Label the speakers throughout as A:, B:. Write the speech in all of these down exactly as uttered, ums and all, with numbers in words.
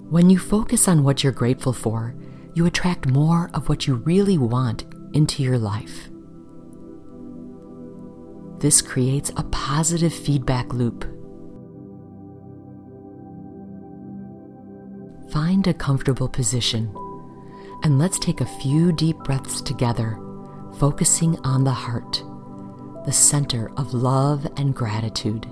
A: When you focus on what you're grateful for, you attract more of what you really want into your life. This creates a positive feedback loop. Find a comfortable position, and let's take a few deep breaths together, focusing on the heart, the center of love and gratitude.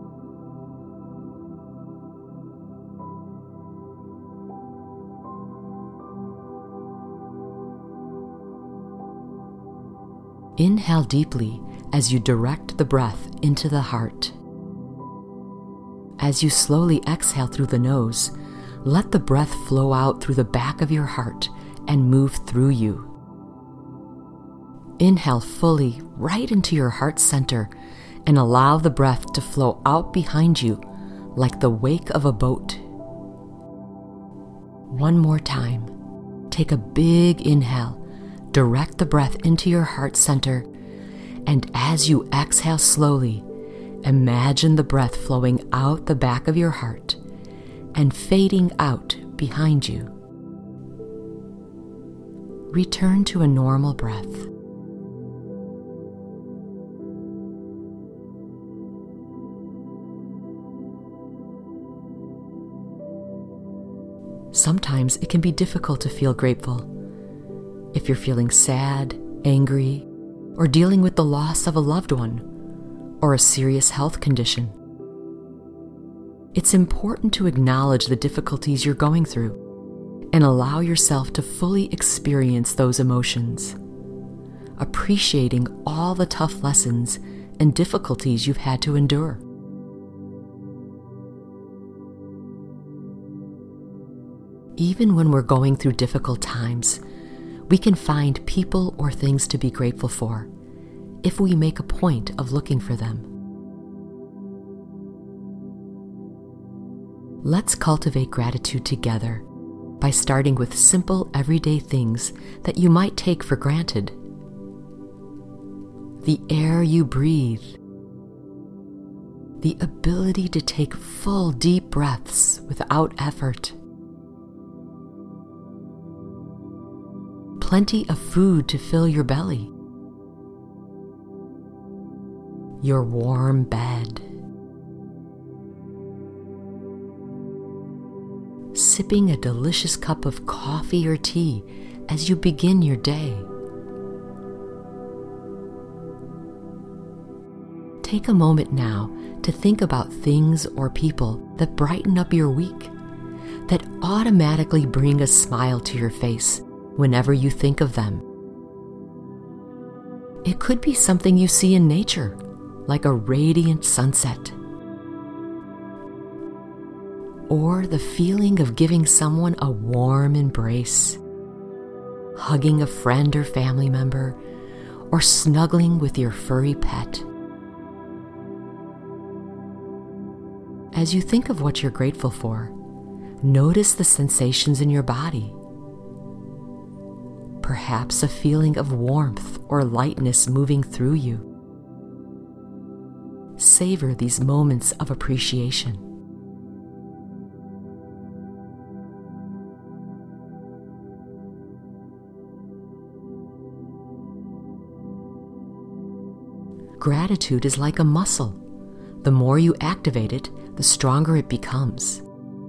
A: Inhale deeply as you direct the breath into the heart. As you slowly exhale through the nose, let the breath flow out through the back of your heart and move through you. Inhale fully right into your heart center and allow the breath to flow out behind you like the wake of a boat. One more time. Take a big inhale. Direct the breath into your heart center, and as you exhale slowly, imagine the breath flowing out the back of your heart and fading out behind you. Return to a normal breath. Sometimes it can be difficult to feel grateful. If you're feeling sad, angry, or dealing with the loss of a loved one, or a serious health condition, it's important to acknowledge the difficulties you're going through and allow yourself to fully experience those emotions, appreciating all the tough lessons and difficulties you've had to endure. Even when we're going through difficult times, we can find people or things to be grateful for if we make a point of looking for them. Let's cultivate gratitude together by starting with simple everyday things that you might take for granted. The air you breathe, the ability to take full deep breaths without effort, plenty of food to fill your belly, your warm bed, sipping a delicious cup of coffee or tea as you begin your day. Take a moment now to think about things or people that brighten up your week, that automatically bring a smile to your face whenever you think of them. It could be something you see in nature, like a radiant sunset, or the feeling of giving someone a warm embrace, hugging a friend or family member, or snuggling with your furry pet. As you think of what you're grateful for, notice the sensations in your body. Perhaps a feeling of warmth or lightness moving through you. Savor these moments of appreciation. Gratitude is like a muscle. The more you activate it, the stronger it becomes.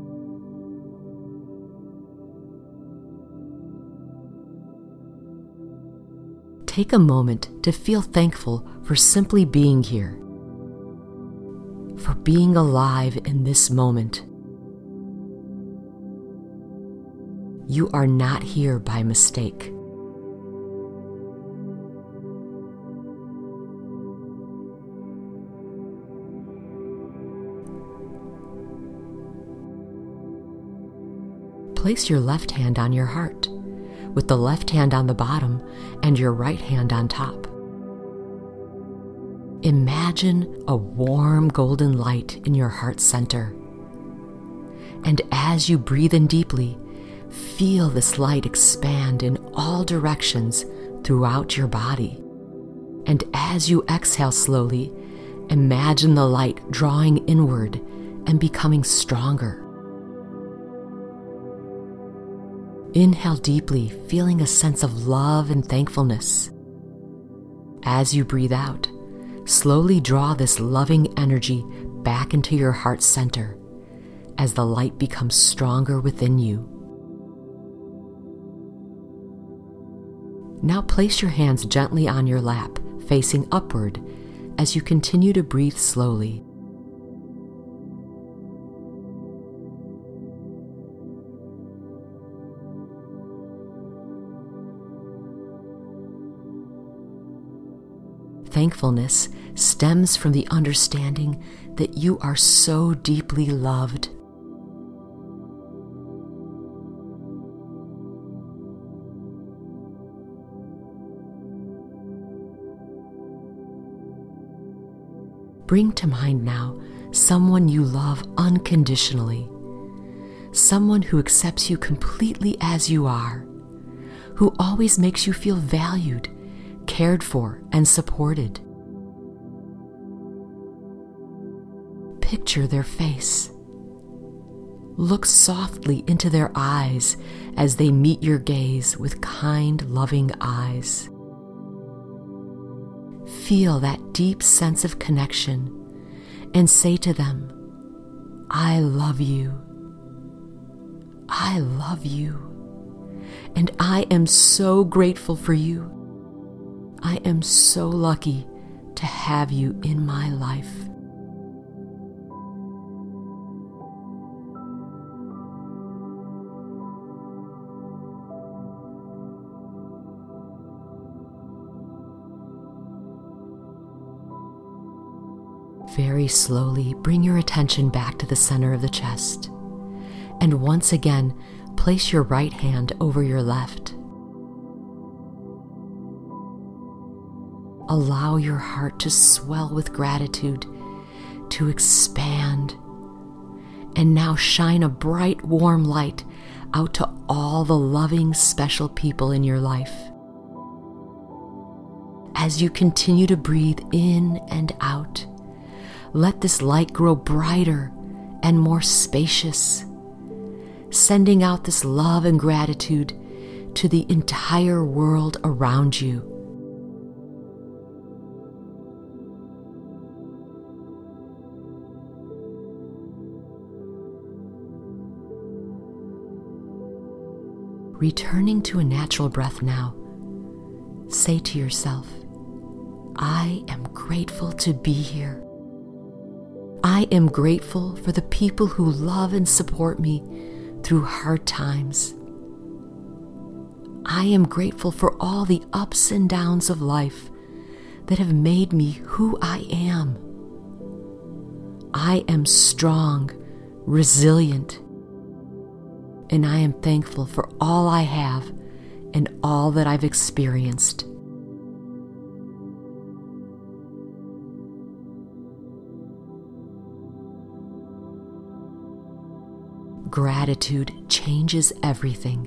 A: Take a moment to feel thankful for simply being here, for being alive in this moment. You are not here by mistake. Place your left hand on your heart, with the left hand on the bottom and your right hand on top. Imagine a warm golden light in your heart center. And as you breathe in deeply, feel this light expand in all directions throughout your body. And as you exhale slowly, imagine the light drawing inward and becoming stronger. Inhale deeply, feeling a sense of love and thankfulness. As you breathe out, slowly draw this loving energy back into your heart center as the light becomes stronger within you. Now place your hands gently on your lap, facing upward, as you continue to breathe slowly. Thankfulness stems from the understanding that you are so deeply loved. Bring to mind now someone you love unconditionally, someone who accepts you completely as you are, who always makes you feel valued, cared for, and supported. Picture their face. Look softly into their eyes as they meet your gaze with kind, loving eyes. Feel that deep sense of connection and say to them, "I love you. I love you. And I am so grateful for you. I am so lucky to have you in my life." Very slowly, bring your attention back to the center of the chest, and once again, place your right hand over your left. Allow your heart to swell with gratitude, to expand, and now shine a bright, warm light out to all the loving, special people in your life. As you continue to breathe in and out, let this light grow brighter and more spacious, sending out this love and gratitude to the entire world around you. Returning to a natural breath now, say to yourself, "I am grateful to be here. I am grateful for the people who love and support me through hard times. I am grateful for all the ups and downs of life that have made me who I am. I am strong, resilient, and I am thankful for all I have and all that I've experienced." Gratitude changes everything.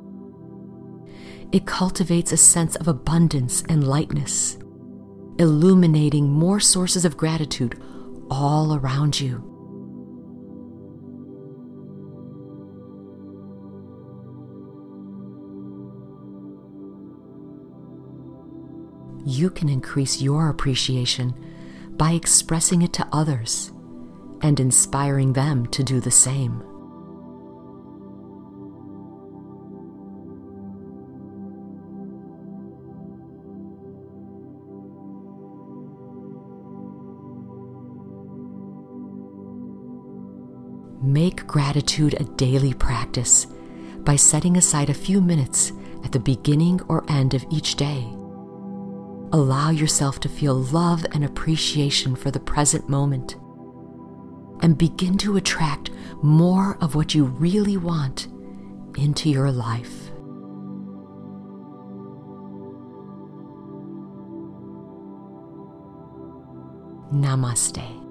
A: It cultivates a sense of abundance and lightness, illuminating more sources of gratitude all around you. You can increase your appreciation by expressing it to others and inspiring them to do the same. Make gratitude a daily practice by setting aside a few minutes at the beginning or end of each day. Allow yourself to feel love and appreciation for the present moment, and begin to attract more of what you really want into your life. Namaste.